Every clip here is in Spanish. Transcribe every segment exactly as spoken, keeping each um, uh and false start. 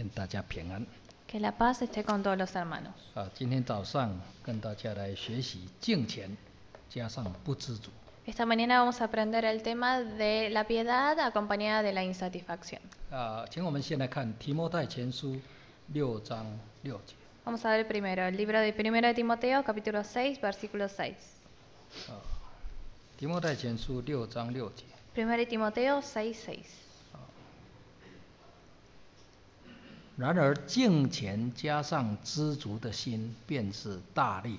愿大家平安。 Que la paz esté con todos los hermanos. 啊，今天早上跟大家来学习敬虔加上不知足。 Esta mañana vamos a aprender el tema de la piedad acompañada de la insatisfacción. 啊，请我们先来看提摩太前书六章六节。 Vamos a ver primero el libro de primero de Timoteo, capítulo seis, versículo seis. 啊，提摩太前书六章六节。 primero de Timoteo seis, seis. 然而敬虔加上知足的心，便是大利。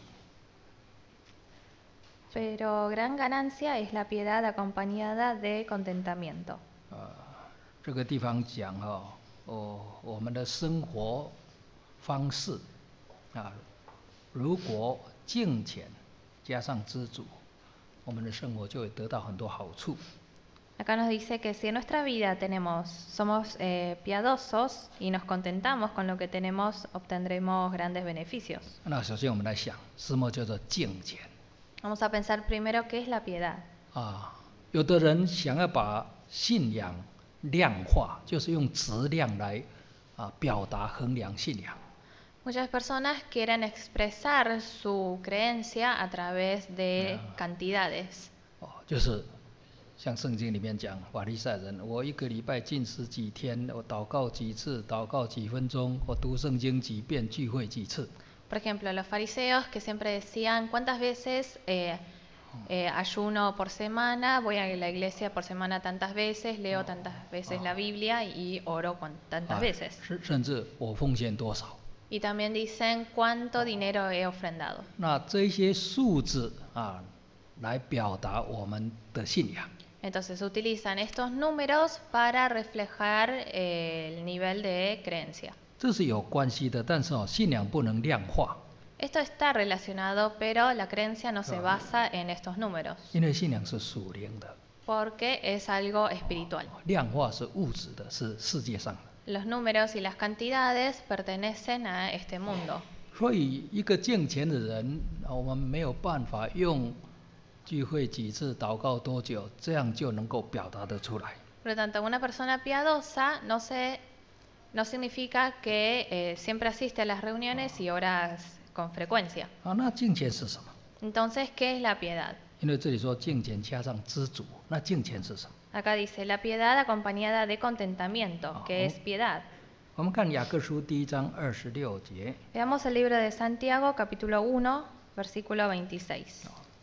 Pero gran ganancia es la piedad acompañada de contentamiento. 啊，这个地方讲哈、哦，哦，我们的生活方式啊，如果敬虔加上知足，我们的生活就会得到很多好处。 Acá nos dice que si en nuestra vida tenemos, somos eh, piadosos y nos contentamos con lo que tenemos, obtendremos grandes beneficios. 那首先我们来想，什么叫做敬虔？ Vamos a pensar primero qué es la piedad. 啊，有的人想要把信仰量化，就是用质量来啊表达衡量信仰。 Muchas personas quieren expresar su creencia a través de cantidades. 哦，就是像圣经里面讲，法利赛人，我一个礼拜禁食几天，我祷告几次，祷告几分钟，我读圣经几遍，聚会几次。 Por ejemplo, los fariseos que siempre decían cuántas veces eh, eh, ayuno por semana, voy a la iglesia por semana tantas veces, leo tantas veces la Biblia y oro con tantas veces. 甚甚至我奉献多少。 Y también dicen cuánto dinero he ofrendado. 那这些数字啊，来表达我们的信仰。 Entonces utilizan estos números para reflejar eh, el nivel de creencia. 这是有关系的，但是哦，信仰不能量化。 Esto está relacionado, pero la creencia no se basa en estos números. 因为信仰是属灵的。 Porque es algo espiritual. 量化是物质的，是世界上的。 Los números y las cantidades pertenecen a este mundo. 所以一个敬虔的人，我们没有办法用聚会几次、祷告多久，这样就能够表达得出来。 Por lo tanto, una persona piadosa no, se, no significa que eh, siempre asiste a las reuniones y oras con frecuencia. 啊，那敬虔是什么？ Entonces, ¿qué es la piedad? 因为这里说敬虔加上知足，那敬虔是什么？ Acá dice la piedad acompañada de contentamiento, que es piedad. 我们看雅各书第一章二十六节。 Veamos el libro de Santiago, capítulo uno, versículo veintiséis.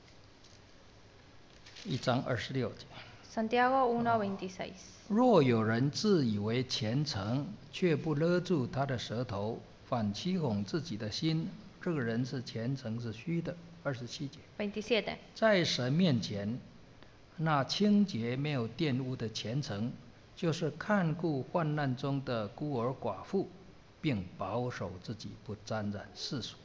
一章二十六节。 Santiago uno, veintiséis. 若有人自以为虔诚，却不勒住他的舌头，反欺哄自己的心，这个人是虔诚是虚的。二十七节。 veintisiete. 在神面前，那清洁没有玷污的虔诚，就是看顾患难中的孤儿寡妇，并保守自己不沾染世俗。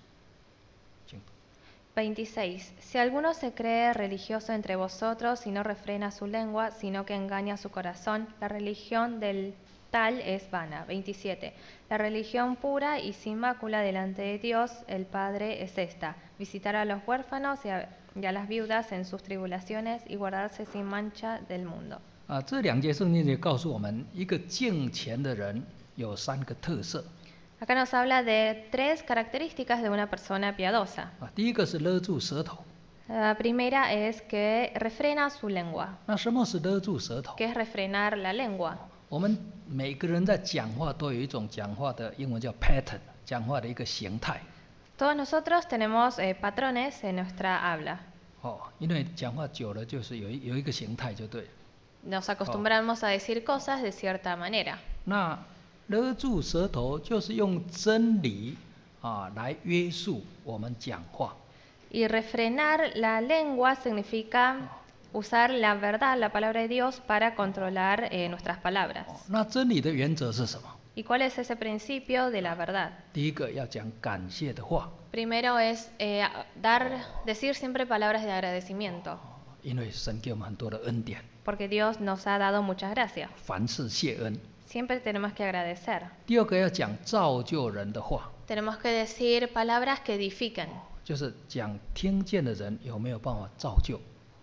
veintiséis. Si alguno se cree religioso entre vosotros y no refrena su lengua, sino que engaña su corazón, la religión del tal es vana. veintisiete. La religión pura y sin mácula delante de Dios, el Padre, es esta: visitar a los huérfanos y a, y a las viudas en sus tribulaciones y guardarse sin mancha del mundo. 啊，这两节圣经就告诉我们，一个敬虔的人有三个特色。 Acá nos habla de tres características de una persona piadosa. 啊，第一个是勒住舌头。 La primera es que refrena su lengua. 那什么是勒住舌头？ ¿Qué es refrenar la lengua? 我们每个人在讲话都有一种讲话的英文叫 pattern， 讲话的一个形态。 Todos nosotros tenemos eh, patrones en nuestra habla. 哦，因为讲话久了就是有一有一个形态就对了。 Nos acostumbramos a decir cosas de cierta manera. 那勒住舌头就是用真理啊来约束我们讲话。 Y refrenar la lengua significa usar la verdad, la palabra de Dios, para controlar eh, nuestras palabras. 那真理的原则是什么？ ¿Y cuál es ese principio de la verdad? 第一个要讲感谢的话。 Primero es eh, dar, decir siempre palabras de agradecimiento. 因为神给我们很多的恩典。 Porque Dios nos ha dado muchas gracias. 凡事谢恩。 Siempre tenemos que agradecer. 第二个要讲造就人的话。 Tenemos que decir palabras que edifiquen. 就是讲听见的人有没有办法造就。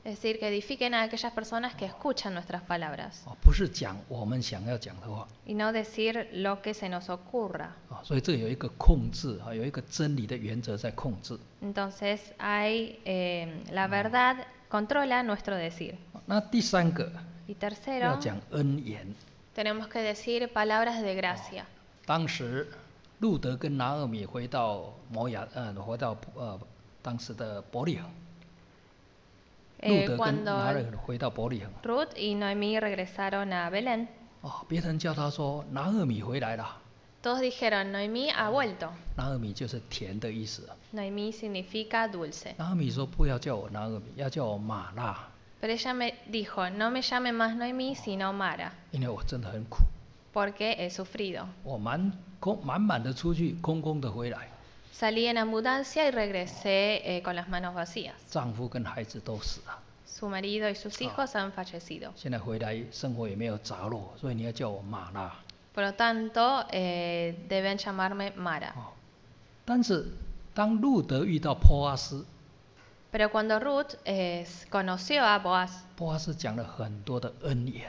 Es decir, que edifiquen a aquellas personas que escuchan nuestras palabras 哦，不是讲我们想要讲的话。 y no decir lo que se nos ocurra. 啊，所以这有一个控制啊，有一个真理的原则在控制。 Entonces hay eh, la verdad controla nuestro decir. 那第三个 Y 要 tercero, 讲恩言。 tenemos que decir palabras de gracia. 当时路德跟拿俄米回到摩亚，呃，回到呃当时的伯利恒。 路 Eh, 德跟 cuando 拿俄米回到伯利恒， Ruth y Noemí regresaron a Belén, 哦，别人叫他说拿俄米回来了。 todos dijeron, Noemí ha vuelto. 拿俄米就是甜的意思。 Noemí significa dulce. 拿俄米说不要叫我拿俄米，要叫我玛拉， Pero ella me dijo, no me llame más Noemí, sino Mara, 因为我真的很苦， porque he sufrido. 我满空满满的出去，空空的回来， Salí en abundancia y regresé eh, con las manos vacías. 丈夫跟孩子都死了， Su marido y sus hijos han fallecido. 现在回来生活也没有着落，所以你要叫我玛拉。 Por lo tanto, eh, deben llamarme Mara. 哦，但是当路德遇到波阿斯， Pero cuando Ruth eh, conoció a Boaz, 波阿斯讲了很多的恩言。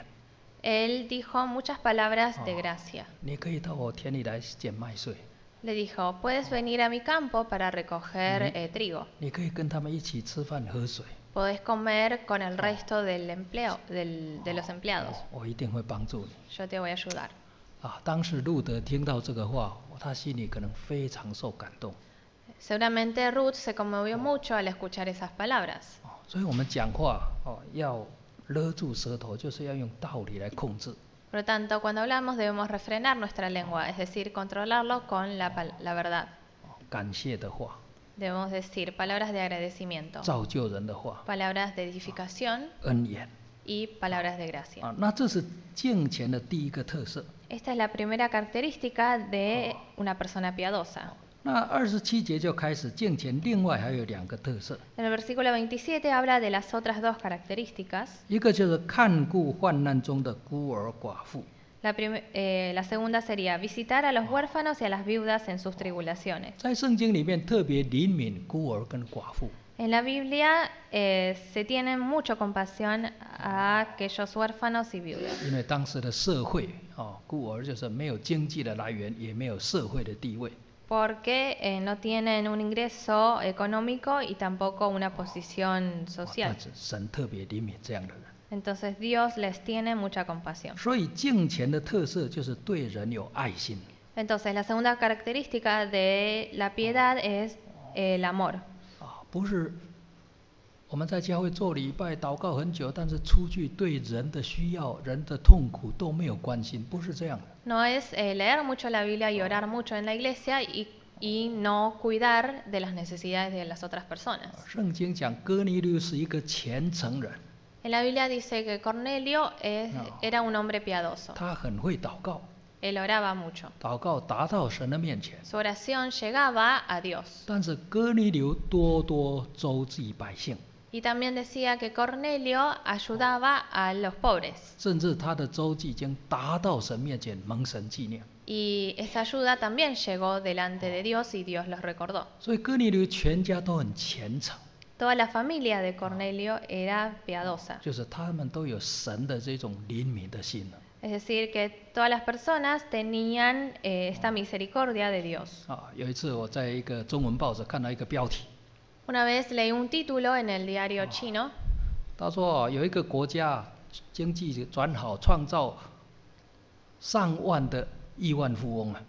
él dijo muchas palabras de 哦， gracia. 你可以到我田里来捡麦穗， Le dijo, puedes venir a mi campo para recoger Ni- eh, trigo. 你可以跟他们一起吃饭喝水， Podés comer con el resto del empleo, del- de los empleados. 哦，我一定会帮助你。 Yo te voy a ayudar. 啊，当时路德听到这个话，他心里可能非常受感动。 Seguramente Ruth se conmovió mucho al escuchar esas palabras. 哦，所以我们讲话哦要勒住舌头，就是要用道理来控制。 Por lo tanto, cuando hablamos debemos refrenar nuestra lengua, es decir, controlarlo con la, pal- la verdad. 哦，感谢的话， Debemos decir palabras de agradecimiento, 造就人的话， palabras de edificación 恩言 y palabras de gracia. 啊，那这是敬虔的第一个特色。 Esta es la primera característica de una persona piadosa. 那二十七节就开始敬虔，另外还有两个特色， En el versículo veintisiete habla de las otras dos características. 一个就是看顾患难中的孤儿寡妇， La, prim- eh, la segunda sería visitar a los huérfanos y a las viudas en sus tribulaciones. 在圣经里面特别怜悯孤儿跟寡妇。 En la Biblia eh, se tiene mucho compasión a aquellos huérfanos y viudas, 因为当时的社会哦，孤儿就是没有经济的来源，也没有社会的地位， porque eh, no tienen un ingreso económico y tampoco una posición 哦， social. 但是神特别怜悯这样的人。 Entonces Dios les tiene mucha compasión. 所以敬虔的特色就是对人有爱心。 Entonces la segunda característica de la piedad es el amor. 啊，不是我们在教会做礼拜、祷告很久，但是出去对人的需要、人的痛苦都没有关心，不是这样的。 No es eh, leer mucho la Biblia y orar mucho en la iglesia y, y no cuidar de las necesidades de las otras personas. 圣经讲哥尼流是一个虔诚人， En la Biblia dice que Cornelio es- No. era un hombre piadoso. 他很会祷告， Él oraba mucho. 祷告达到神的面前。 Su oración llegaba a Dios. 但是哥尼流多多周济百姓， Y también decía que Cornelio ayudaba a los pobres. 甚至他的周济已经达到神面前，蒙神纪念。 Y esa ayuda también llegó delante de Dios y Dios los recordó. 所以哥尼流全家都很虔诚， Toda la familia de Cornelio era piadosa. 就是他们都有神的这种怜悯的心。 Es decir, que todas las personas tenían eh, esta misericordia de Dios. 啊，有一次我在一个中文报纸看到一个标题， Una vez leí un título en el diario chino. 他说啊有一个国家经济转好，创造上万的亿万富翁啊。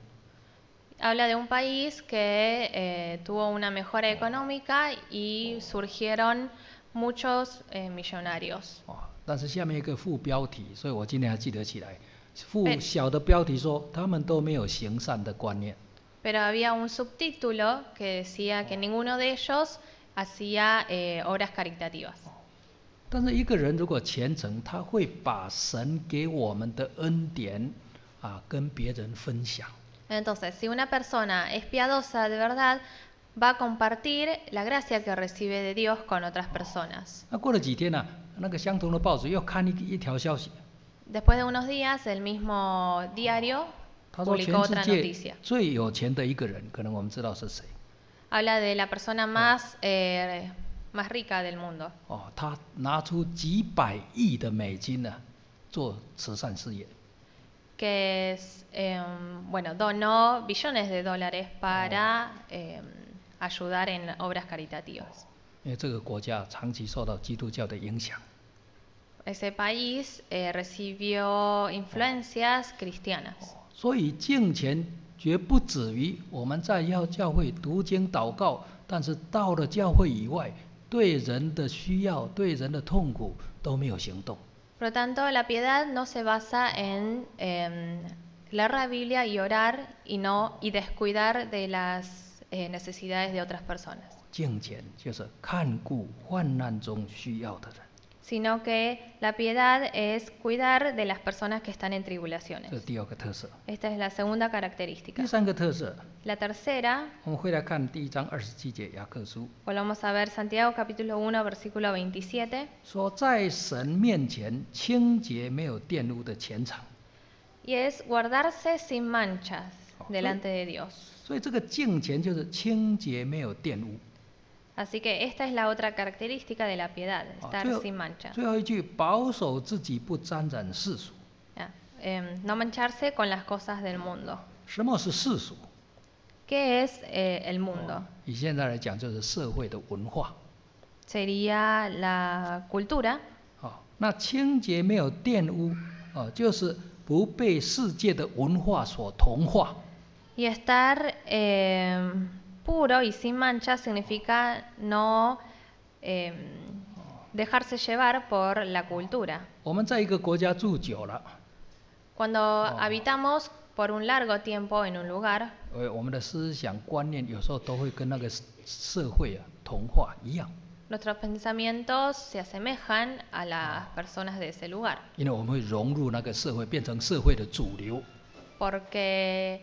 Habla de un país que eh, tuvo una mejora económica y surgieron muchos eh, millonarios. 哦，但是下面一个副标题，所以我今天还记得起来。副对小的标题说他们都没有行善的观念。 Pero había un subtítulo que decía que ninguno de ellos hacía eh, obras caritativas. 但是一个人如果虔诚，他会把神给我们的恩典啊跟别人分享。 Entonces, si una persona es piadosa de verdad, va a compartir la gracia que recibe de Dios con otras personas. 那过了几天呢、那个相同的报纸又看一一条消息， Después de unos días, el mismo diario 他说 publicó 全世 otra 界 noticia. 最有钱的一个人，可能我们知道是谁， Habla de la persona más eh, más rica del mundo. 哦，他拿出几百亿的美金呢、做慈善事业。 que es, eh, bueno, donó billones de dólares para eh, ayudar en obras caritativas. 因为这个国家长期受到基督教的影响， Ese país eh, recibió influencias cristianas. 所以敬虔绝不止于我们在要教会读经祷告，但是到了教会以外，对人的需要、对人的痛苦都没有行动。 Por lo tanto, la piedad no se basa en eh, leer la Biblia y orar y, no, y descuidar de las eh, necesidades de otras personas, 敬虔就是看顾患难中需要的人， sino que la piedad es cuidar de las personas que están en 这 tribulaciones. 是第二个特色。 Esta es la segunda 第 característica. 三个特色， La tercera, 我们会来看第一章二十七节雅各书， volvamos a ver Santiago capítulo uno, versículo veintisiete, 说在神面前清洁没有玷污的虔诚。 y es guardarse sin manchas 哦 delante de Dios. 所以这个敬虔就是清洁没有玷污。 Así que esta es la otra característica de la piedad, 哦 estar 最后 sin mancha. 最后一句，保守自己不沾染世俗。 Ya, em, no mancharse con las cosas del mundo. 什么是世俗？ ¿Qué es eh, el mundo? 以现在来讲，就是社会的文化。 Sería la cultura. 哦，那清洁没有玷污，哦，就是不被世界的文化所同化。 Y estar em, puro y sin mancha significa no em, dejarse llevar por la cultura. 我们在一个国家住久了， Cuando habitamos por un largo tiempo en un lugar, 呃，我们的思想观念有时候都会跟那个社会啊同化一样， nuestros pensamientos se asemejan a las personas de ese lugar, 因为我们会融入那个社会，变成社会的主流。 porque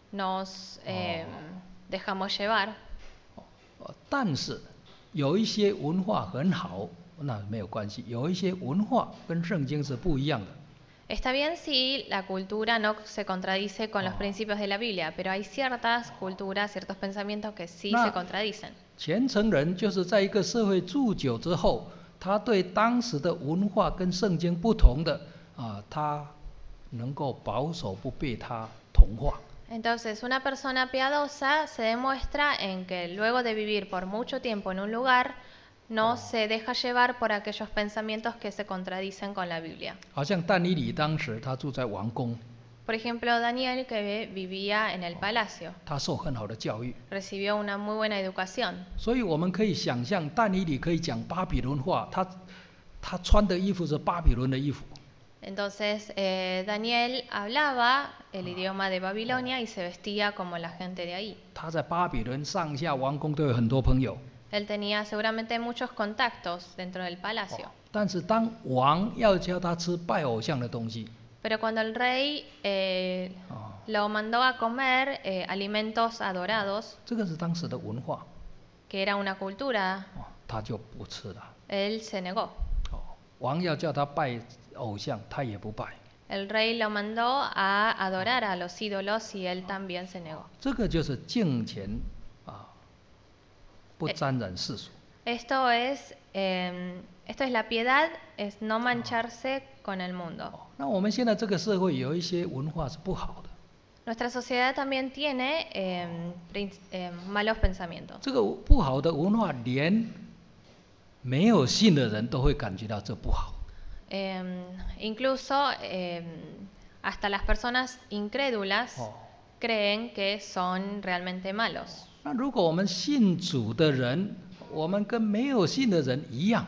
nos em, dejamos llevar. 呃但是有一些文化很好，那没有关系。有一些文化跟圣经是不一样的。 Está bien si la cultura no se contradice con los principios de la Biblia, pero hay ciertas culturas, ciertos pensamientos que sí se 那 contradicen. 虔诚人就是在一个社会住久之后，他对当时的文化跟圣经不同的啊，他能够保守不被他同化。 Entonces, una persona piadosa se demuestra en que luego de vivir por mucho tiempo en un lugar, no se deja llevar por aquellos pensamientos que se contradicen con la Biblia. 好像但以理当时他住在王宫， Por ejemplo, Daniel, que vivía en el palacio, 他受很好的教育， recibió una muy buena educación. 所以我们可以想象但以理可以讲巴比伦话，他他穿的衣服是巴比伦的衣服。 Entonces, eh, Daniel hablaba el idioma de Babilonia y se vestía como la gente de ahí. 他在巴比伦上下王宫都有很多朋友， Él tenía seguramente muchos contactos dentro del palacio. 但是当王要教他吃拜偶像的东西， Pero cuando el rey eh, lo mandó a comer eh, alimentos adorados, 这个是当时的文化， que era una cultura, 哦，他就不吃了。 él se negó. 哦，王要叫他拜偶像，他也不拜。 El rey lo mandó a adorar a los ídolos y él también se negó. 这个就是敬虔啊，不沾染世俗。 Esto es, eh, esto es la piedad, es no mancharse con el mundo. 那我们现在这个社会有一些文化是不好的， Nuestra sociedad también tiene eh, prin- eh, malos pensamientos. 这个不好的文化连没有信的人都会感觉到这不好。 Eh, incluso eh, hasta las personas incrédulas 哦， creen que son realmente malos. 那如果我们信主的人，我们跟没有信的人一样，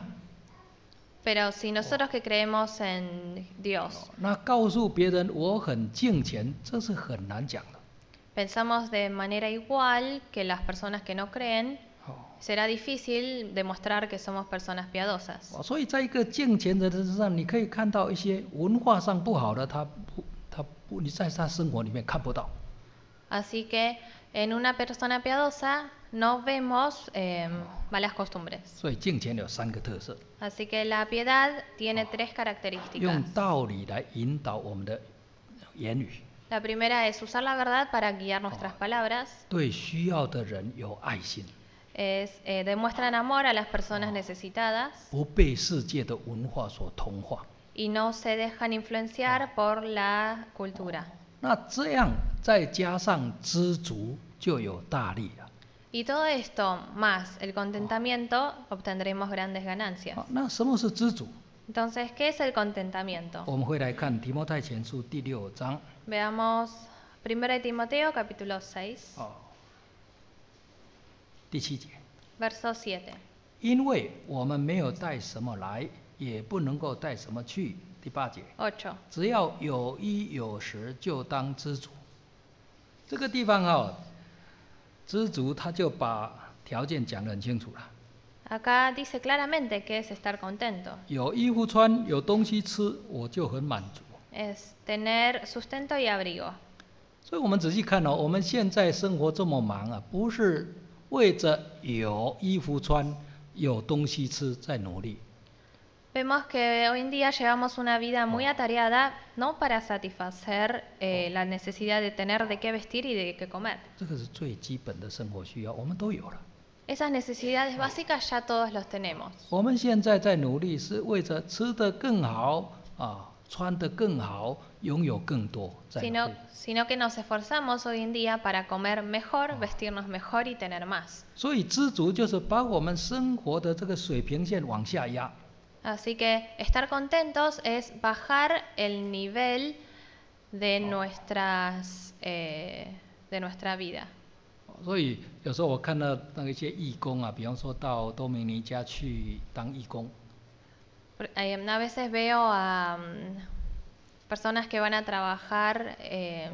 Pero si nosotros que creemos en Dios 那告诉别人我很敬虔，这是很难讲的。 pensamos de manera igual que las personas que no creen, 哦， será difícil demostrar que somos personas piadosas. 哦，所以在一个敬虔的人身上，你可以看到一些文化上不好的，他不，他不，你在他生活里面看不到。 Así que en una persona piadosa no vemos eh, malas costumbres. 所以敬虔有三个特色， Así que la piedad tiene tres 用 características. 道理来引导我们的言语， La primera es usar la verdad para guiar nuestras palabras, 对需要的人有爱心， es, eh, demuestran amor a las personas necesitadas 不被世界的文化所同化。 y no se dejan influenciar por la cultura. 那这样再加上知足，就有大利了。 Y todo esto más el contentamiento obtendremos grandes ganancias. 好，那什么是知足？ Entonces, ¿qué es el contentamiento? 我们会来看提摩太前书第六章。 Veamos primera de Timoteo capítulo seis, 哦，第七节。 verso siete. 因为我们没有带什么来，也不能够带什么去。第八节。 ocho. 只要有衣有食，就当知足。这个地方哦，知足他就把条件讲得很清楚了。 Acá dice claramente que es estar contento. 有衣服穿，有东西吃，我就很满足。 Es tener sustento y abrigo. 所以我们仔细看哦，我们现在生活这么忙啊，不是为着有衣服穿、有东西吃在努力。 Vemos que hoy en día llevamos una vida muy atareada, no para satisfacer eh, la necesidad de tener de qué vestir y de qué comer. 这个是最基本的生活需要，我们都有了。 Esas necesidades básicas ya todos los tenemos. 我们现在在努力是为着吃得更好啊，穿得更好，拥有更多，在努 Sino, 力。 sino que nos esforzamos hoy en día para comer mejor, vestirnos mejor y tener más. 所以知足就是把我们生活的这个水平线往下压。 Así que estar contentos es bajar el nivel de nuestras eh, de nuestra vida. 所以有时候我看到那一些义工啊，比方说到多米尼加去当义工， Por- eh, A veces veo a mm, personas que van a trabajar eh,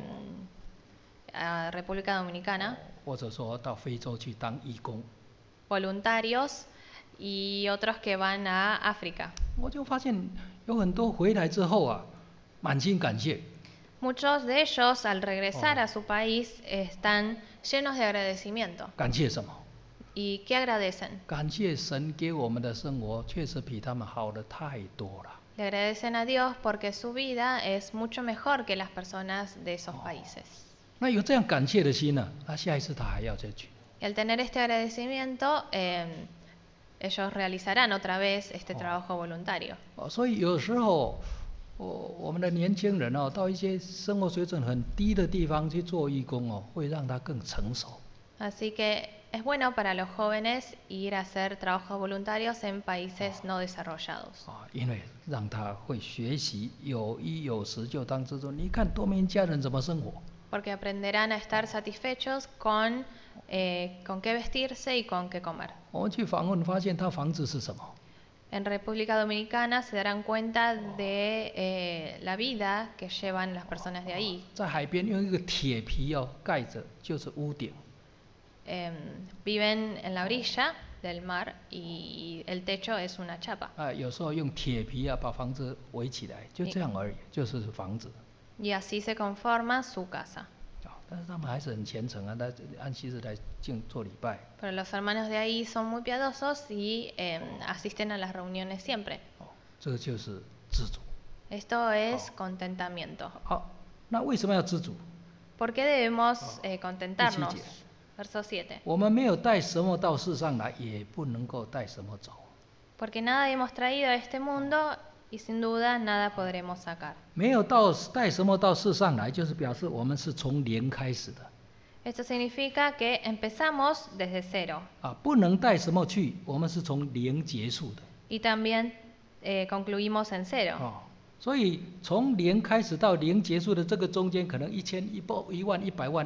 a República Dominicana, 或者说到非洲去当义工， voluntarios, y otros que van a África. 我就发现有很多回来之后啊，满心感谢。 Muchos de ellos al regresar a su país están llenos de agradecimiento. 感谢什么？ ¿Y qué agradecen? 感谢神给我们的生活确实比他们好的太多了。 Le agradecen a Dios porque su vida es mucho mejor que las personas de esos países. 那有这样感谢的心呢、那下一次他还要再去。 Y al tener este agradecimiento, eh, ellos realizarán otra vez este trabajo voluntario. 哦，所以有时候，我我们的年轻人哦，到一些生活水准很低的地方去做义工哦，会让他更成熟。 Así que es bueno para los jóvenes ir a hacer trabajos voluntarios en países no desarrollados. 啊，因为让他会学习有衣有食就当知足。你看多米尼加人怎么生活？ Porque aprenderán a estar satisfechos con, eh, con qué vestirse y con qué comer. 我们去访问发现他房子是什么？ En República Dominicana se darán cuenta de eh, la vida que llevan las personas de ahí. 在海边用一个铁皮哦盖着，就是屋顶。 Eh, viven en la orilla del mar y el techo es una chapa. 啊，有时候用铁皮啊把房子围起来，就这样而已，就是房子。 Y así se conforma su casa. 啊，但是他们还是很虔诚啊，来按息日来敬做礼拜。 Pero los hermanos de ahí son muy piadosos y eh, asisten a las reuniones siempre. 哦，这个就是知足。 Esto es contentamiento. 好，那为什么要知足？ ¿Por qué debemos eh, contentarnos? 第七节。 Verso siete. 我们没有带什么到世上来，也不能够带什么走。 Porque nada hemos traído a este mundo y sin duda nada podremos sacar. 没有到带什么到世上来，就是表示我们是从零开始的。 Esto significa que empezamos desde cero 啊，不能带什么去，我们是从零结束的。 y también eh, concluimos en cero. 哦，所以从零开始到零结束的这个中间，可能一千、一百、一万、一百万。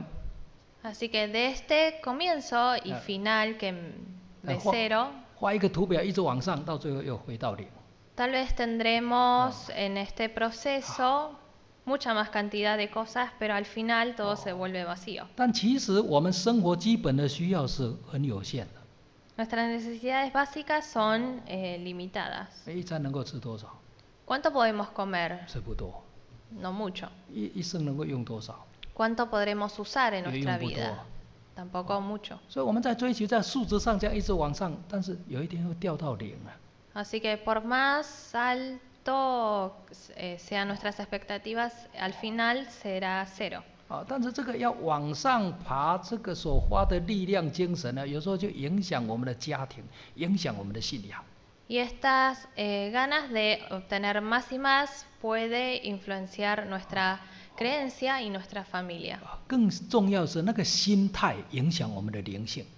Así que de este comienzo y Ah. final que 呃 de 画 cero, 画一个图表，一直往上，到最后又回到零。 tal vez tendremos en este proceso mucha más cantidad de cosas, pero al final todo se vuelve vacío. 但其实我们生活基本的需要是很有限的。 Nuestras necesidades básicas son eh, limitadas. 一餐能够吃多少？ ¿Cuánto podemos comer? 吃不多。 No mucho. 一一生能够用多少？ ¿Cuánto podremos usar en 也 nuestra 用不多。 vida? Tampoco mucho. 所以我们在追求在数值上这样一直往上，但是有一天会掉到零啊。 Así que por más alto eh, sean nuestras expectativas, al final será cero. 啊，但是这个要往上爬，这个所花的力量、精神呢，有时候就影响我们的家庭，影响我们的信仰。 Y estas eh, ganas de obtener más y más puede influenciar nuestra creencia y nuestra familia. 啊，更重要是那个心态影响我们的灵性。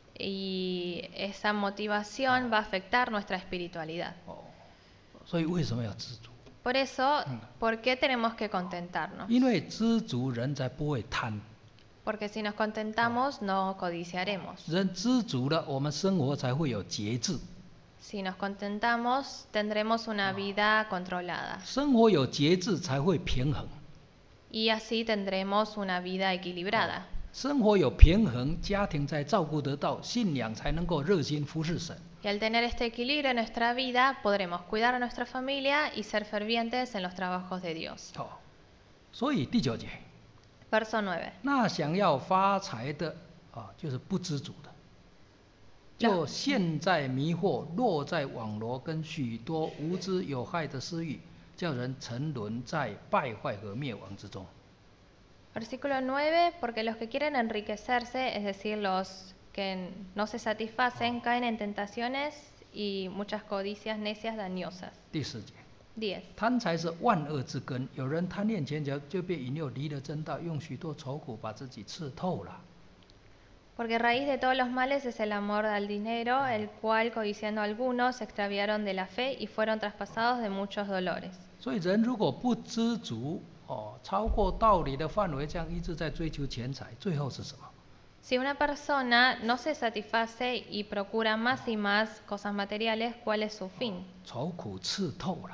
Y esa motivación va a afectar nuestra espiritualidad. 哦，所以为什么要知足？ Por eso, ¿por qué tenemos que contentarnos? 因为知足人才不会贪。 Porque si nos contentamos, no codiciaremos. 人知足了，我们生活才会有节制。 Si nos contentamos, tendremos una vida controlada. 生活有节制才会平衡。 Y así tendremos una vida equilibrada. 生活有平衡，家庭才照顾得到，信仰才能够热心服侍神。 Y al tener este equilibrio en nuestra vida, podremos cuidar a nuestra familia y ser fervientes en los trabajos de Dios. 好，所以第九节， Verso nueve. 那想要发财的啊，就是不知足的，就陷在迷惑，落在网罗跟许多无知有害的私欲，叫人沉沦在败坏和灭亡之中。 Versículo nueve, porque los que quieren enriquecerse, es decir, los que no se satisfacen, caen en tentaciones y muchas codicias necias dañosas. 第十节， diez. 贪财是万恶之根，有人贪恋钱财，就被引诱离了真道，用许多愁苦把自己刺透了。 Porque raíz de todos los males es el amor al dinero, el cual, codiciando algunos, se extraviaron de la fe y fueron traspasados de muchos dolores. 所以人如果不知足，哦，超过道理的范围，这样一直在追求钱财，最后是什么？ Si una persona no se satisface y procura más y más cosas materiales, ¿cuál es su fin? 愁苦刺透了。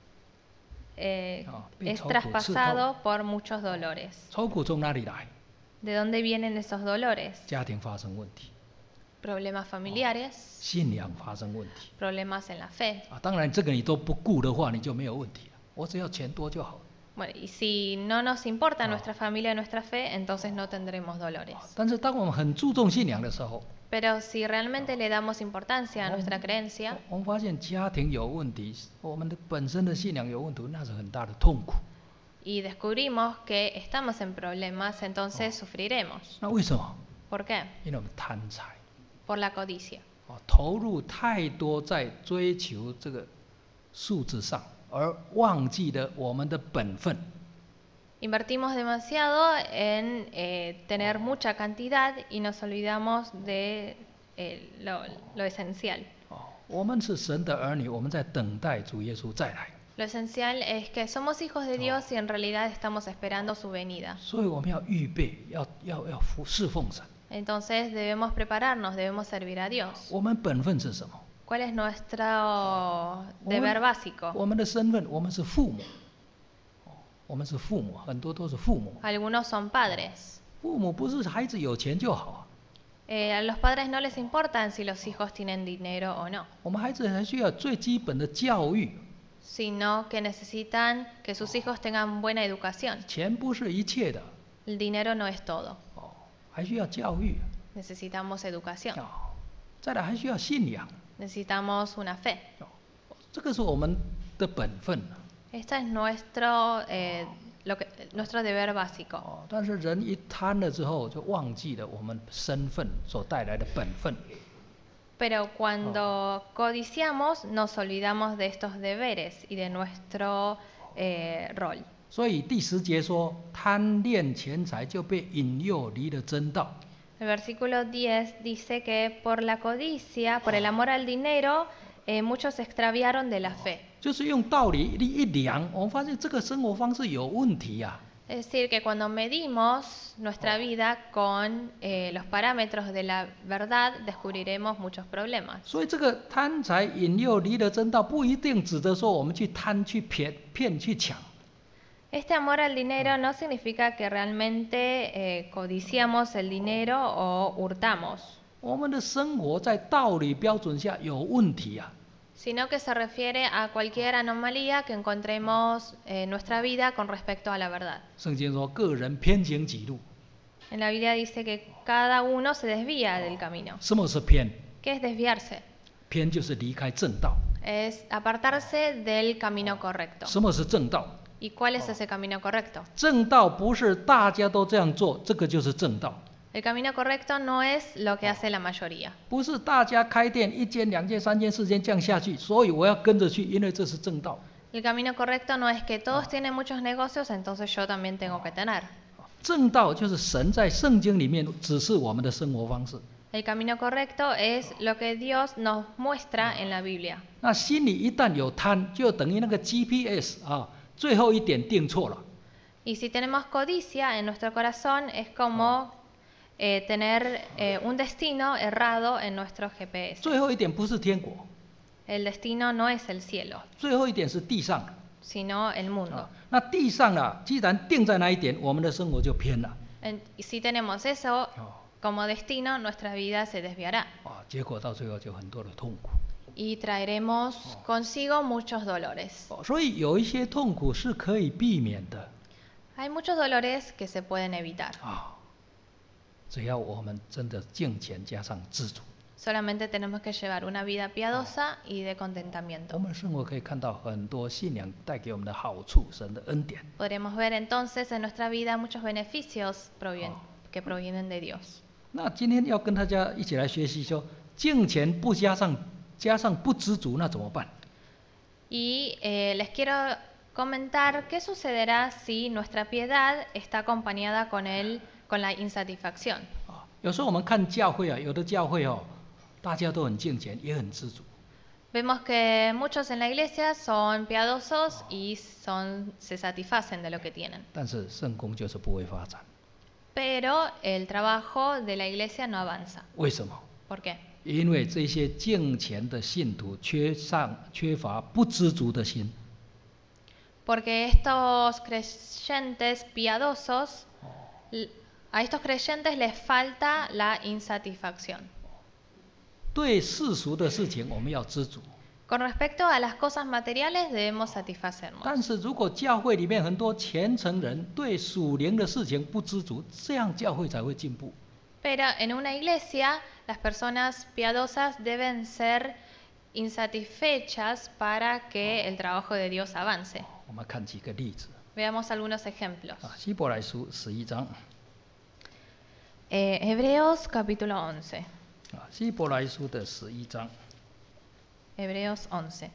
Eh, Ah,被 es 愁苦刺透。 traspasado por muchos dolores. 愁苦从哪里来？ ¿De dónde vienen esos dolores? 家庭发生问题， Problemas familiares, 信仰发生问题 problemas en la fe. 啊。当然，这个你都不顾的话，你就没有问题了。我只要钱多就好。 Bueno, y si no nos importa nuestra familia y nuestra fe, entonces no tendremos dolores. 但是，当我们很注重信仰的时候， Pero si realmente le damos importancia a nuestra creencia 我们发现家庭有问题，我们的本身的信仰有问题，那是很大的痛苦。 y descubrimos que estamos en problemas, entonces sufriremos. 那为什么？ ¿Por qué? 因为我们贪财， Por la codicia. 哦，投入太多在追求这个数字上，而忘记了我们的本分。 Invertimos demasiado en eh, tener mucha cantidad y nos olvidamos de eh, lo, lo esencial. 哦，我们是神的儿女，我们在等待主耶稣再来。 Lo esencial es que somos hijos de Dios y en realidad estamos esperando su venida. 所以我们要预备，要要要服侍奉神。 Entonces debemos prepararnos, debemos servir a Dios. 我们本分是什么？ ¿Cuál es nuestro deber básico? 我们的身份，我们是父母。我们是父母，很多都是父母。 Algunos son padres. 父母不是孩子有钱就好啊。 Eh, a los padres no les importan si los hijos tienen dinero o no, 我们孩子还需要最基本的教育。 sino que necesitan que sus hijos tengan buena educación. 钱不是一切的。 El dinero no es todo. 哦，还需要教育。 Necesitamos educación. 哦，再来还需要信仰。 Necesitamos una fe. 哦，这个是我们的本分。 Este es nuestro, eh, lo que, nuestro deber básico. 哦，但是人一贪了之后，就忘记了我们身份所带来的本分。 Pero cuando codiciamos nos olvidamos de estos deberes y de nuestro eh, rol. 所以第十节说，贪恋钱财就被引诱离了真道。 El versículo diez dice que por la codicia, por el amor al dinero, eh, muchos se extraviaron de la fe. 就是用道理一量，我们发现这个生活方式有问题呀、啊。 Es decir, que cuando medimos nuestra vida con eh, los parámetros de la verdad, descubriremos muchos problemas. 所以这个贪财引诱离了真道，不一定指的说我们去贪、去骗、骗、去抢。 Este amor al dinero no significa que realmente eh, codiciamos el dinero o hurtamos. 我们的生活在道理标准下有问题啊。 Sino que se refiere a cualquier anomalía que encontremos en nuestra vida con respecto a la verdad. 圣经说，个人偏行己路。 En la Biblia dice que cada uno se desvía del camino. 什么是偏？ ¿Qué es desviarse? 偏就是离开正道。 Es apartarse del camino correcto. 什么是正道？ ¿Y cuál es ese camino correcto? 正道不是大家都这样做，这个就是正道。 El camino correcto no es lo que hace la mayoría. 不是大家开店一间、两间、三间、四间这样下去，所以我要跟着去，因为这是正道。 El camino correcto no es que todos tienen muchos negocios, entonces yo también tengo que tener. 正道就是神在圣经里面指示我们的生活方式。 El camino correcto es lo que Dios nos muestra en la Biblia. 那心里一旦有贪，就等于那个 G P S 啊，最后一点定错了。 Y si tenemos codicia en nuestro corazón, es como eh, tener eh, un destino errado en nuestro G P S. 最后一点不是天国， El destino no es el cielo, 最后一点是地上。 sino el mundo. 啊，那地上啊，既然定在那一点，我们的生活就偏了。 En- y si tenemos eso 哦， como destino, nuestra vida se desviará 啊，结果到最后就很多的痛苦。 y traeremos consigo muchos dolores. 哦，所以有一些痛苦是可以避免的。 Hay muchos dolores que se pueden evitar. 啊，只要我们真的敬虔加上知足， Solamente tenemos que llevar una vida piadosa y de 我 contentamiento. 们生活可以看到很多信仰带给我们的好处，神的恩典。 Podremos ver entonces en nuestra vida muchos beneficios provien- que provienen de Dios. 那今天要跟大家一起来学习说，敬虔不加上加上不知足，那怎么办？ Y eh, les quiero comentar qué sucederá si nuestra piedad está acompañada con, el, con la insatisfacción. 啊，有时候我们看教会啊，有的教会哦，大家都很敬虔，也很知足。 Vemos que muchos en la iglesia son piadosos y son, se satisfacen de lo que tienen. 但是圣公就是不会发展， Pero el trabajo de la iglesia no avanza. 为什么？ ¿Por qué? 因为这些敬虔的信徒缺上缺乏不知足的心。 Porque estos creyentes piadosos, l- a estos creyentes les falta la insatisfacción. 对世俗的事情我们要知足， Con respecto a las cosas materiales debemos satisfacernos. 但是如果教会里面很多虔诚人对属灵的事情不知足，这样教会才会进步。 Pero en una iglesia, las personas piadosas deben ser insatisfechas para que el trabajo de Dios avance. 我们看几个例子 Veamos algunos ejemplos. 啊，希伯来书十一章 Eh, Hebreos capítulo once. 啊，希伯来书的十一章 Hebreos once.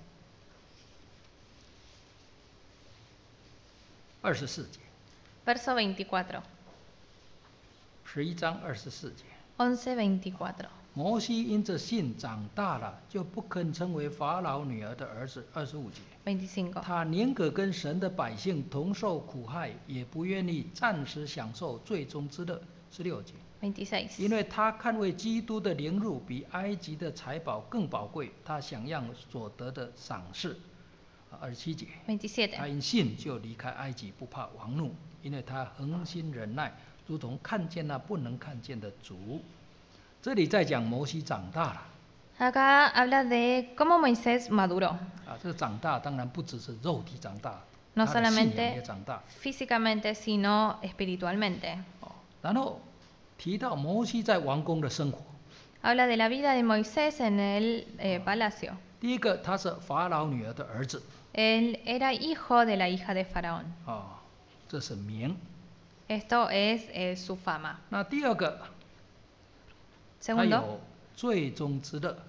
二十四节， Verso veinticuatro. 十一章二十四节。 once veinticuatro. 摩西因着信长大了，就不肯成为法老女儿的儿子。二十五节， veinticinco. 他宁可跟神的百姓同受苦害，也不愿意暂时享受最终之乐。十六节， veintiséis. 因为他看为基督的凌辱比埃及的财宝更宝贵，他想要所得的赏赐。二十七节， 他 veintisiete. 因信就离开埃及，不怕王怒，因为他恒心忍耐，如同看见那不能看见的主。这里在讲摩西长大了。 Acá habla de cómo Moisés maduró. 啊，这个长大当然不只是肉体长大， No 他的信仰 solamente 也长大。 físicamente, sino espiritualmente. 哦，然后提到摩西在王宫的生活， Habla de la vida de Moisés en el eh, palacio. 第一个他是法老女儿的儿子， Él era hijo de la hija de Faraón. 啊，这是名。 Esto es eh, su fama. 那第二个，他 Segundo, 有最终之乐，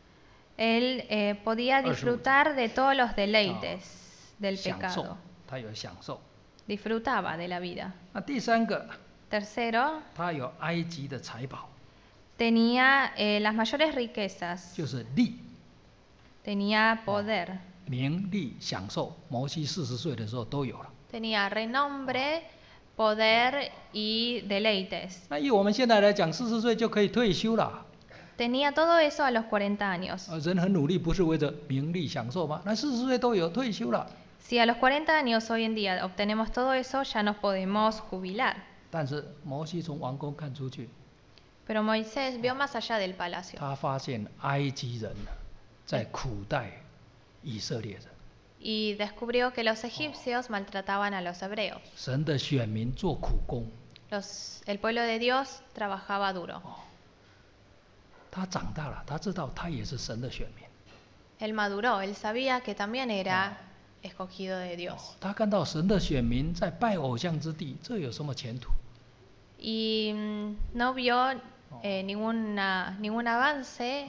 él eh, podía disfrutar de todos los deleites del 享受 pecado. 他有享受。 Disfrutaba de la vida. 那第三个， Tercero, 他有埃及的财宝， tenía eh, las mayores riquezas. 就是利、 Tenía poder. 名利、享受。摩西四十岁的时候都有了。 Tenía renombre, poder y deleites. 那以我们现在来讲，四十岁就可以退休了。 Tenía todo eso a los cuarenta años. 啊，人很努力，不是为了名利享受吗？那四十岁都有退休了。 Si a los cuarenta años hoy en día obtenemos todo eso, ya nos podemos jubilar. 但是摩西从王宫看出去， Pero Moisés vio más allá del palacio 他发现埃及人在苦待以色列人， y descubrió que los egipcios maltrataban a los hebreos. 神的选民做苦工。 Los, el pueblo de Dios trabajaba duro. 他长大了，他知道他也是神的选民。 Él maduró, él sabía que también era escogido de Dios. 他看到神的选民在拜偶像之地，这有什么前途？ Y mm, no vio eh, ninguna, ningún avance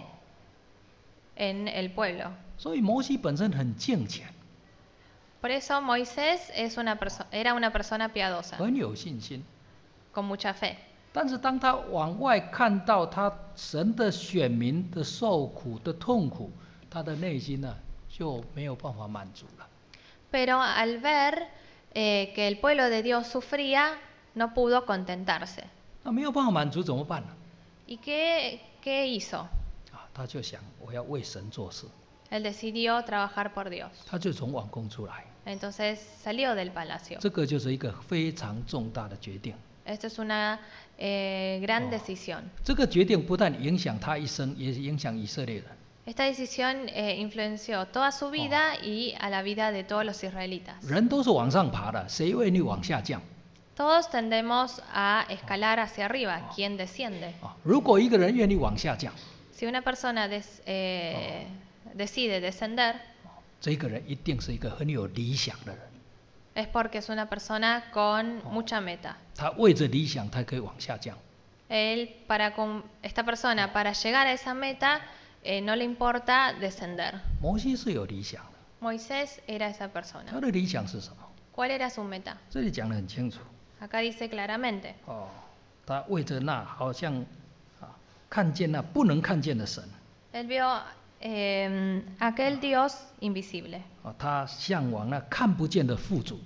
en el pueblo. 所以摩西本身很敬虔， Por eso Moisés es una perso- era una persona piadosa, 很有信心。 con mucha fe. 但是当他往外看到他神的选民的受苦的痛苦，他的内心呢就没有办法满足了。 Pero al ver eh, que el pueblo de Dios sufría, no pudo contentarse. 那没有办法满足怎么办呢？ ¿Y qué, qué hizo? 啊，他就想我要为神做事， Él decidió trabajar por Dios. 他就从王宫出来。 Entonces salió del palacio. 这个就是一个非常重大的决定。 Esto es una eh, gran decisión. 这个决定不但影响他一生，也影响以色列人。 Esta decisión eh, influenció toda su vida y a la vida de todos los israelitas. 人都是往上爬的，谁愿意往下降？ Todos tendemos a escalar hacia arriba. ¿Quién desciende? 啊，如果一个人愿意往下降， Si una persona des- eh, decide descender, 这个人一定是一个很有理想的人。 es porque es una persona con mucha meta. 他为着理想，他可以往下降。 Él, para con- esta persona, para llegar a esa meta, eh, no le importa descender. 摩西是有理想的， Moisés era esa 他 persona. 的理想是什么？ ¿Cuál era su meta? 这里讲得很清楚。 Acá dice claramente. 哦，他为着那好像啊看见那不能看见的神， Él vio eh, aquel Dios invisible 啊，他向往那看不见的富足，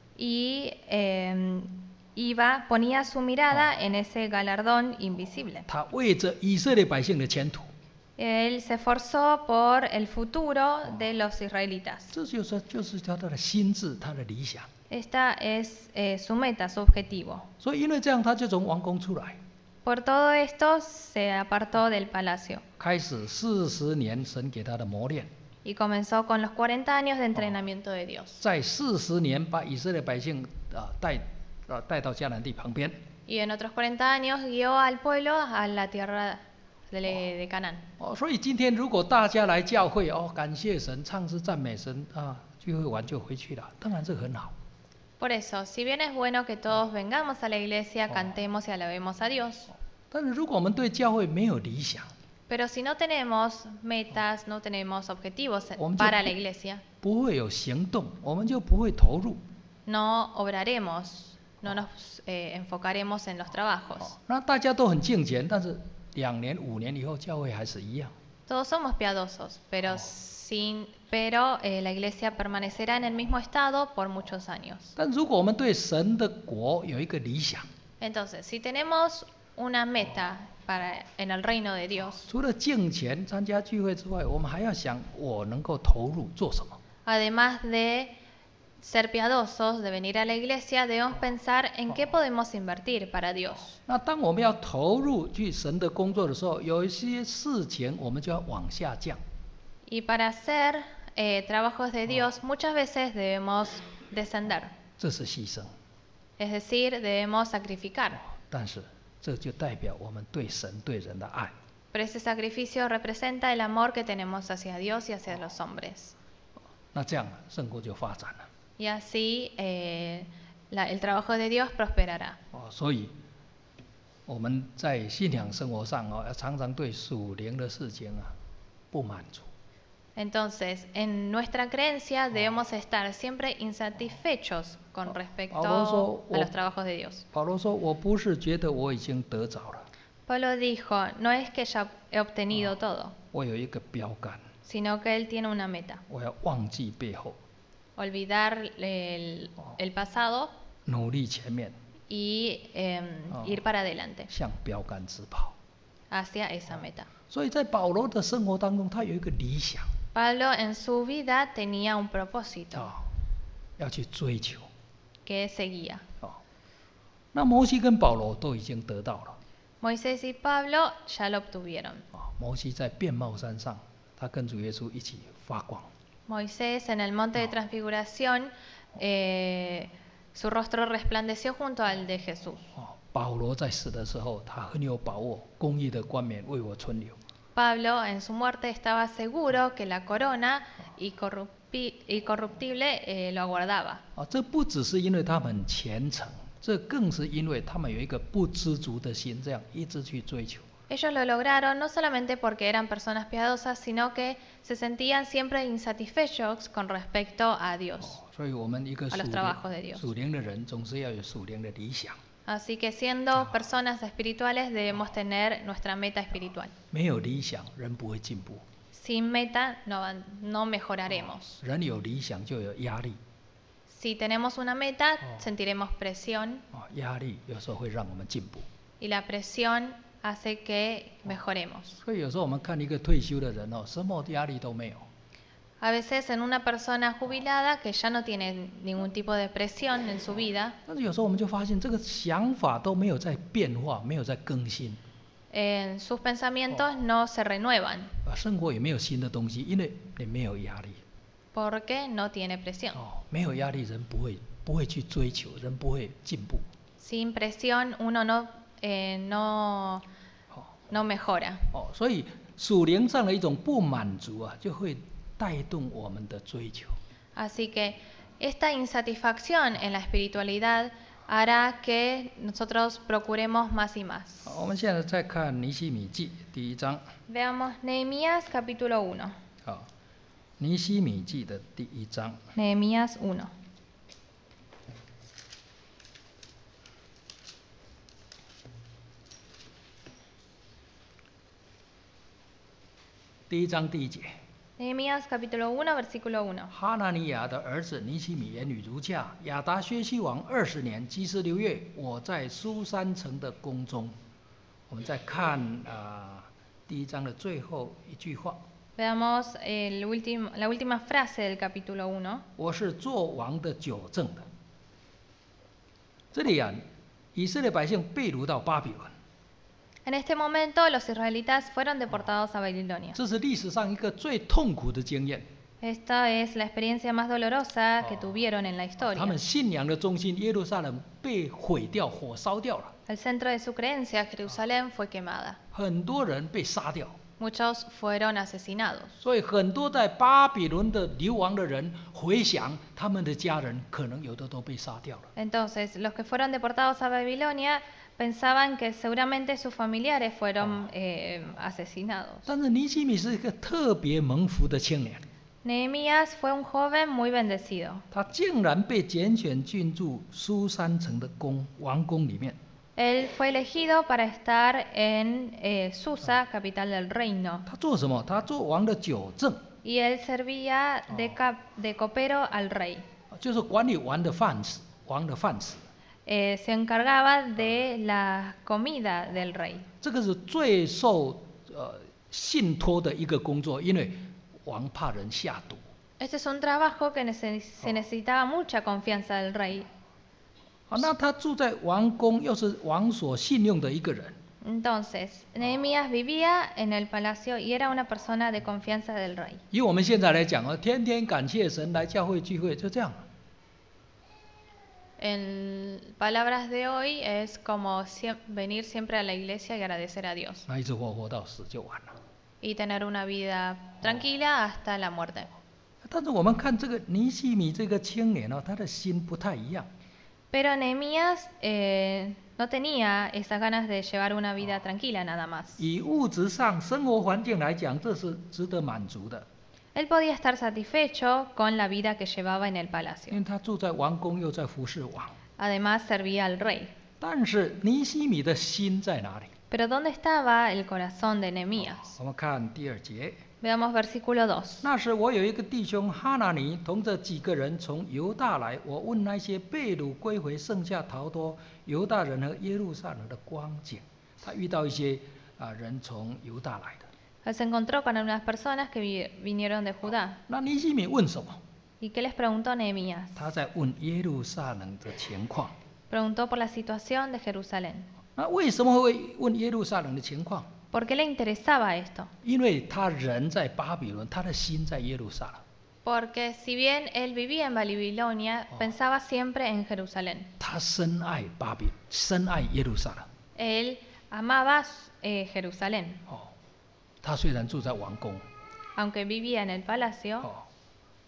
y eh, iba, ponía su mirada en ese galardón invisible. 他为着以色列百姓的前途， Él se esforzó por el futuro de los israelitas. 这就是就是他的心智，他的理想。 Esta es eh, su meta, su objetivo. 所以因为这样，他就从王宫出来， Por todo esto se apartó del palacio 开始四十年神给他的磨练， y comenzó con los cuarenta años de entrenamiento de Dios. 在四十年把以色列百姓啊带啊带到迦南地旁边。 Y en otros cuarenta años guió al pueblo a la tierra de, de Canaán. 哦，所以今天如果大家来教会哦，感谢神，唱诗赞美神啊，聚会完就回去了，当然这很好。 Por eso, si bien es bueno que todos vengamos a la iglesia, cantemos y alabemos a Dios, 但是如果我们对教会没有理想， pero si no tenemos metas, no tenemos objetivos 我们就 para la iglesia, 不会有行动，我们就不会投入。 no obraremos, no nos eh, enfocaremos en los 哦 trabajos. 那大家都很敬虔，但是两年五年以后，教会还是一样。 Todos somos piadosos, pero, sin, pero eh, la iglesia permanecerá en el mismo estado por muchos años. 但如果我们对神的国有一个理想， Entonces, si tenemos una meta para, en el reino de Dios, 除了敬虔参加聚会之外，我们还要想我能够投入做什么。 además de ser piadosos, de venir a la iglesia, debemos pensar en qué podemos invertir para Dios. 那当我们要投入去神的工作的时候，有一些事情我们就要往下降。 Y para hacer eh, trabajos de Dios, muchas veces debemos descender, 这是牺牲， es decir, debemos sacrificar. 但是这就代表我们对神对人的爱。 Pero ese sacrificio representa el amor que tenemos hacia Dios y hacia los hombres. 那这样圣国就发展了。 Y así eh, la- el trabajo de Dios prosperará. 哦，所以我们在信仰生活上哦，要常常对属灵的事情啊不满足。 Entonces, en nuestra creencia debemos estar siempre insatisfechos con respecto 保罗说 a los 我 trabajos de Dios. 保罗说：“我不是觉得我已经得着了， Pablo dijo, no es que ya he obtenido todo, 我有一个标杆， sino que él tiene una meta, 我要忘记背后， olvidar el, el pasado 努力前面， y em, Oh. ir para adelante 向标杆直跑。 hacia esa meta. 所以在保罗的生活当中，他有一个理想 Pablo en su vida tenía un propósito 啊、要去追求 que seguía. 啊、那摩西跟保罗都已经得到了 Moisés y Pablo ya lo obtuvieron. 啊、摩西在变帽山上，他跟主耶稣一起发光。 Moisés en el monte de transfiguración, eh, su rostro resplandeció junto al de Jesús. 哦，保罗在死的时候，他很有把握，公义的冠冕为我存留。 Pablo en su muerte estaba seguro que la corona y corru- y corruptible eh, lo aguardaba. 啊，这不只是因为他们虔诚，这更是因为他们有一个不知足的心，这样一直去追求。 Ellos lo lograron no solamente porque eran personas piadosas, sino que se sentían siempre insatisfechos con respecto a Dios, 所以我们一个 a los 属灵 trabajos de Dios. 属灵的人，总是要有属灵的理想。 Así que siendo personas espirituales debemos tener nuestra meta espiritual. 没有理想，人不会进步。 Sin meta no, van- no mejoraremos. 人有理想就有压力， Si tenemos una meta, sentiremos presión 啊，压力有时候会让我们进步。 y la presión hace que mejoremos. 所以有时候我们看一个退休的人哦，什么压力都没有， A veces en una persona jubilada que ya no tiene ningún tipo de presión en su vida, 但是有时候我们就发现这个想法都没有在变化，没有在更新， eh, sus pensamientos no se renuevan 啊，生活也没有新的东西，因为你没有压力。 porque no tiene presión. 哦，没有压力，人不会不会去追求，人不会进步。 Sin presión uno no, eh, no, no mejora. 哦，所以属灵上的一种不满足啊，就会带动我们的追求。 Así que esta insatisfacción en la espiritualidad hará que nosotros procuremos más y más. 好，我们现在再看尼希米记第一章。 Veamos Nehemías capítulo uno. 好，尼希米记的第一章。 Nehemías uno. 第一章第一节。 Nehemías capítulo uno, versículo uno. 哈拿尼亚的儿子尼希米言语如下：亚达薛西王二十年，基斯六月，我在苏山城的宫中。我们再看啊、呃，第一章的最后一句话。 Veamos el último, la última frase del capítulo uno. 我是做王的九正的。这里啊，以色列百姓被掳到巴比伦， En este momento los israelitas fueron deportados a Babilonia. 这是历史上一个最痛苦的经验。 Esta es la experiencia más dolorosa que tuvieron en la 他 historia. 们信仰的中心耶路撒冷被毁掉，火烧掉了， El centro de su creencia, Jerusalén, fue quemada. 很多人被杀掉。 Muchos fueron asesinados. 所以很多在巴比伦的流亡的人回想，他们的家人可能有的都被杀掉了。 Entonces, los que fueron deportados a Babilonia pensaban que seguramente sus familiares fueron eh, asesinados. 但是尼希米是一个特别蒙福的青年， Nehemías fue un joven muy bendecido. 他竟然被拣选进驻苏山城的宫王宫里面。 Él fue elegido para estar en eh, Susa, capital del reino, 他做什么？他做王的九正， y él servía de, cap- de copero al rey. 就是管理王的饭食，王的饭食。 Eh, se encargaba de la comida del rey. 这个是最受呃信托的一个工作，因为王怕人下毒。 Este es un trabajo que nece- se necesitaba mucha confianza del rey. 好，那他住在王宫，又是王所信用的一个人。 Entonces, Nehemías vivía en el palacio y era una persona de confianza del rey. 以我们现在来讲啊，天天感谢神来教会聚会，就这样。 En palabras de hoy es como siem- venir siempre a la iglesia y agradecer a Dios 那一直活活到死就完了。 y tener una vida tranquila hasta la muerte. 但是我们看这个尼希米这个青年哦，他的心不太一样。 Pero Nehemías eh, no tenía esas ganas de llevar una vida tranquila nada más. 以物质上生活环境来讲，这是值得满足的， Él podía estar satisfecho con la vida que llevaba en el 因 palacio. 为他住在王宫，又在服侍王。 Además servía al rey. 但是尼希米的心在哪里？ Pero ¿dónde estaba el corazón de Nehemías? 我们看第二节。 Veamos versículo dos. 那时我有一个弟兄哈拿尼，同着几个人从犹大来。我问那些被掳归回、剩下逃脱犹大人和耶路撒冷的光景。他遇到一些啊人从犹大来的。 Él se encontró con unas personas que vi- vinieron de Judá. 那尼希米问什么？ ¿Y qué les preguntó Nehemías? 他在问耶路撒冷的情况。 Preguntó por la situación de Jerusalén. 那为什么会问耶路撒冷的情况？ ¿Por qué le interesaba esto? 因为他人在巴比伦，他的心在耶路撒冷。 Porque si bien él vivía en Babilonia, pensaba siempre en Jerusalén. 他深爱巴比，深爱耶路撒冷。 Él amaba eh, Jerusalén. 哦，他虽然住在王宫， Aunque vivía en el palacio, 哦，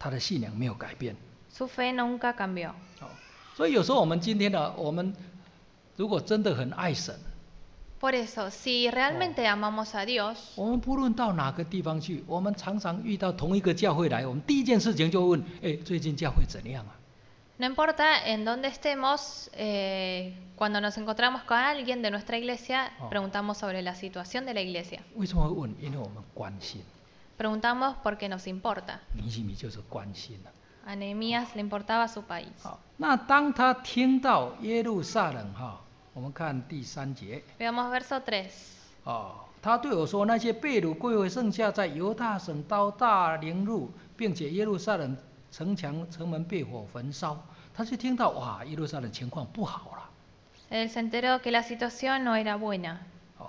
他的信仰没有改变。 Su fe nunca cambió. 哦，所以有时候我们今天呢，我们如果真的很爱神， Por eso, si realmente amamos a Dios, 我们不论到哪个地方去，我们常常遇到同一个教会来，我们第一件事情就问：哎，最近教会怎样啊？ no importa en dónde estemos, eh, cuando nos encontramos con alguien de nuestra iglesia, Oh. preguntamos sobre la situación de la iglesia. 为什么会问？因为我们关心， Preguntamos porque nos importa. 尼希米就是关心了。 A Nehemías le importaba su país. 好，那当他听到耶路撒冷哈，我们看第三节。 Veamos verso tres. 哦，他对我说：“那些被掳归回，剩下在犹大省刀大凌辱，并且耶路撒冷城墙城门被火焚烧。”他就听到哇，耶路撒冷情况不好了。 Él se enteró que la situación no era buena. 哦，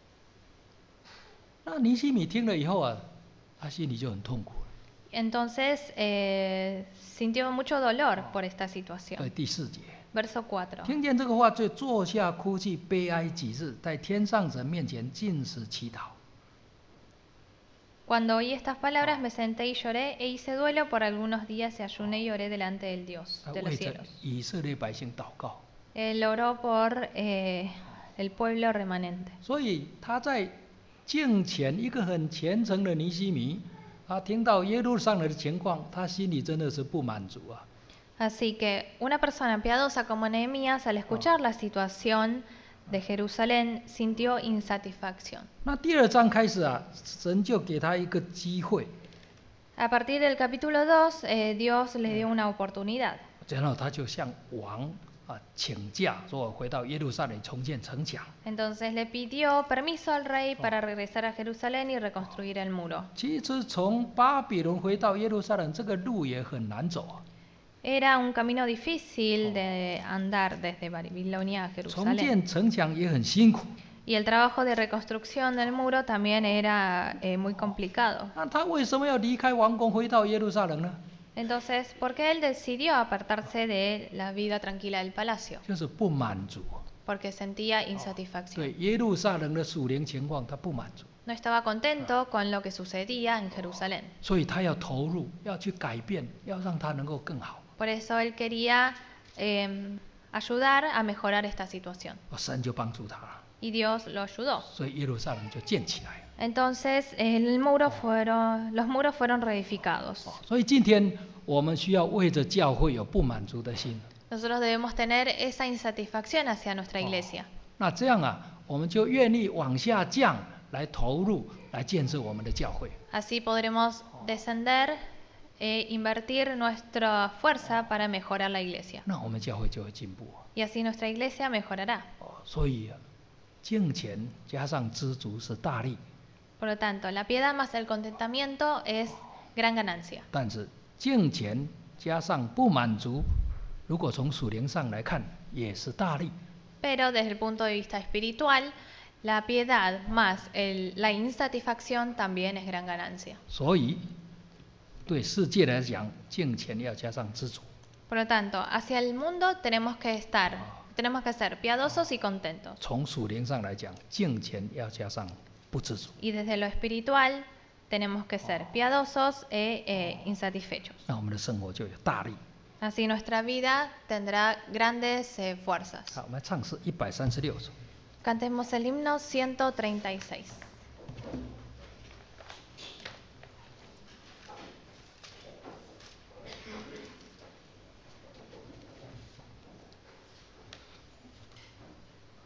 那尼希米听了以后啊，他心里就很痛苦了。 Entonces eh, sintió mucho dolor por esta 对， situación. 第四节。 Verso cuatro. 听见这个话，就坐下哭泣，悲哀几日，在天上神面前禁食祈祷。 Cuando oí estas palabras me senté y lloré e hice duelo por algunos días y ayuné y oré delante del Dios 他 de los 为着 cielos. 以色列百姓祷告。 Él oró por eh, el pueblo remanente. 所以他在敬虔，一个很虔诚的尼希米，他听到耶路撒冷的情况，他心里真的是不满足啊。 Así que una persona piadosa como Nehemías, al escuchar la situación de Jerusalén, sintió insatisfacción. 那第二章开始啊，神就给他一个机会， A partir del capítulo dos, eh, Dios le dio una oportunidad. 然后他就向王啊请假，说回到耶路撒冷重建城墙。 Entonces le pidió permiso al rey para regresar a Jerusalén y reconstruir el muro. 其实从巴比伦回到耶路撒冷，这个路也很难走啊。 Era un camino difícil de andar desde Babilonia a 重 Jerusalén. 建城墙也很辛苦。 Y el trabajo de reconstrucción del muro también era eh, muy complicado. 那他为什么要离开王宫，回到耶路撒冷呢？ Entonces, ¿por qué él decidió apartarse de la vida tranquila del palacio? 就是不满足。 Porque sentía insatisfacción. 对耶路撒冷的属灵情况，他不满足， No estaba contento con lo que sucedía en Jerusalén. 所以他要投入，要去改变，要让他能够更好。 Por eso él quería eh, ayudar a mejorar esta situación. 神就帮助他了， Y Dios lo ayudó. 所以耶路撒冷就建起来了。 Entonces el muro fueron, los muros fueron reedificados. 所以今天我们需要为着教会有不满足的心。 Nosotros debemos tener esa insatisfacción hacia nuestra iglesia. 那这样啊，我们就愿意往下降，来投入，来建设我们的教会。 Así podremos descender e invertir nuestra fuerza para mejorar la iglesia. 那我们教会就会进步。 Y así nuestra iglesia mejorará. 所以啊，敬虔加上知足是大利。 Por lo tanto, la piedad más el contentamiento es gran ganancia. 但是敬虔加上不满足，如果从属灵上来看，也是大利。 Pero desde el punto de vista espiritual, la piedad más el, la insatisfacción también es gran ganancia. 所以对世界来讲，敬虔要加上知足。 Por lo tanto, hacia el mundo tenemos que estar, tenemos que ser piadosos y contentos. 从属灵上来讲，敬虔要加上不知足。 Y desde lo espiritual tenemos que ser piadosos e eh, insatisfechos. 那我们的生活就有大利。 Así nuestra vida tendrá grandes eh, fuerzas. 好，我们唱诗一百三十六首。 Cantemos el himno ciento treinta y seis.